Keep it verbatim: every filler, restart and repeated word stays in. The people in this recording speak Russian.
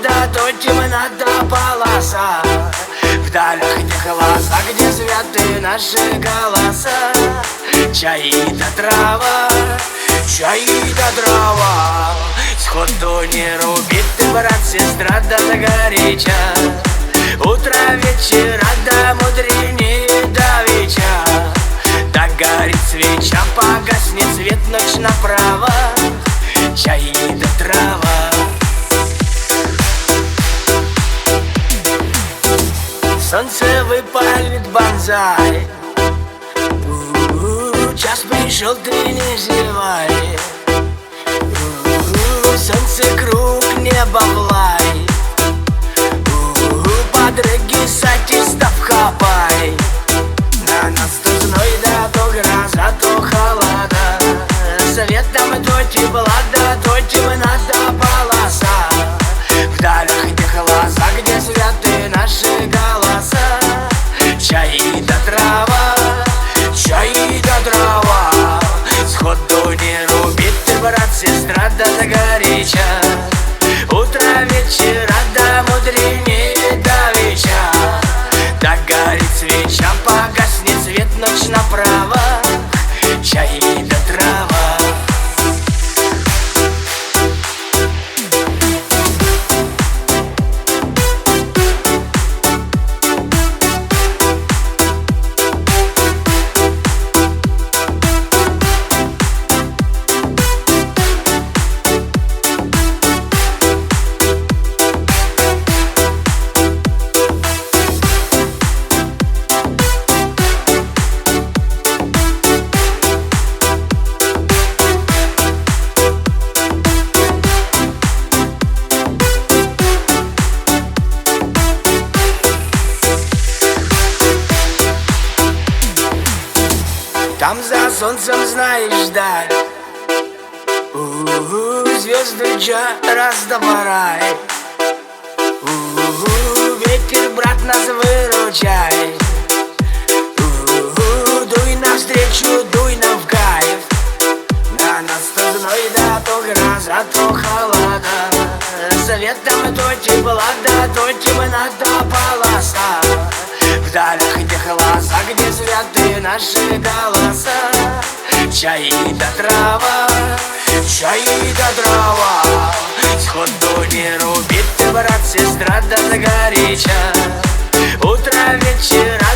да то темна да полоса. В далях этих глазах, где святы наши голоса. Чай да трава, чай да дрова. Сходу не рубит ты, брат, сестра, да загоряча. Утро вечера, да мудренее давеча. Да горит свеча, погаснет свет, ночь направо. Чай да трава. Солнце выпалит банзай. У-у-у, час пришел, ты не зевай. У-у-у, солнце круг, небо влай. У-у-у, подруги сатистов хапай. На нас то зной, да то гроза, то холода. Светом то тепла, да то темна, да полоса. В далях этих глазах, где святы наши голоса. Чай да трава, чай да дрова. Сходу не рубит ты, брат, сестра, да загоряча. Утро вечера, да мудренее давеча. Да горит свеча, погаснет свет, ночь направо. Чай да трава. Там за солнцем, знаешь, даль. У-у-у, звезды джа раздавай. У-у-у, ветер, брат, нас выручай. У-у-у, дуй навстречу, дуй нам в кайф. На нас то зной, да то гроза, то холода. Светом то тепла, да то темна, да полоса. В далях этих глазах, где святы наши голоса. Чай да трава, чай да дрова. Сходу не рубит ты, брат, сестра, да загоряча. Утро вечера,